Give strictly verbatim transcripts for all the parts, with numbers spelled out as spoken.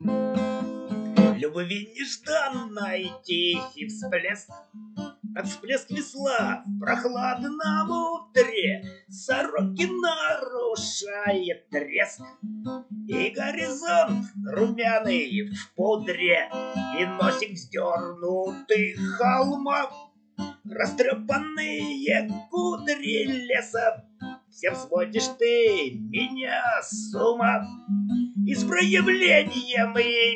Любви нежданной тихий всплеск, как всплеск весла в прохладном утре. Сороки нарушает треск, и горизонт румяный в пудре, и носик вздернутых холмов, растрепанные кудри леса. Всем сводишь ты меня с ума, и с проявлением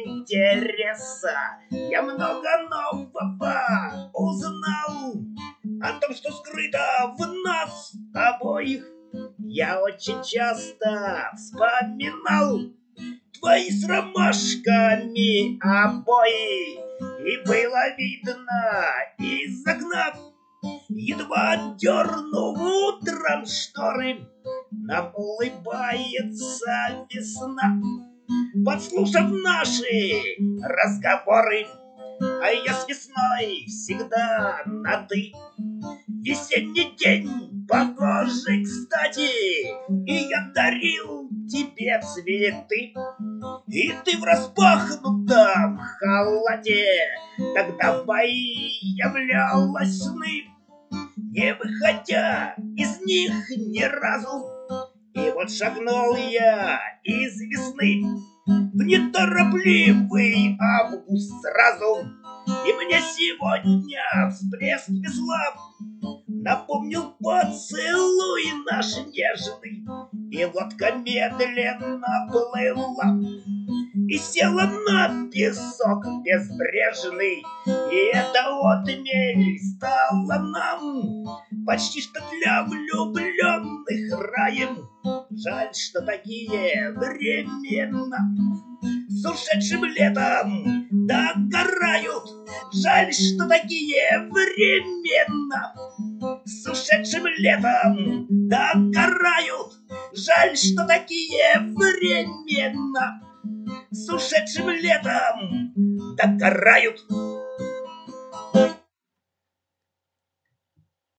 интереса я много нового узнал о том, что скрыто в нас обоих. Я очень часто вспоминал твои с ромашками обои, и было видно из окна, едва дернув утром шторы, нам улыбается весна. Подслушав наши разговоры, а я с весной всегда на «ты». Весенний день погожий, кстати, и я дарил тебе цветы. И ты в распахнутом халате тогда в бои являлась сны, не выходя из них ни разу. И вот шагнул я из весны в неторопливый август сразу, и мне сегодня всплеск весла напомнил поцелуй наш нежный, и лодка медленно плыла и села на песок безбрежный. И эта отмель стала нам почти что для влюбленных раем. Жаль, что такие времена с ушедшим летом догорают. Жаль, что такие времена с ушедшим летом догорают. Жаль, что такие времена с ушедшим летом догорают.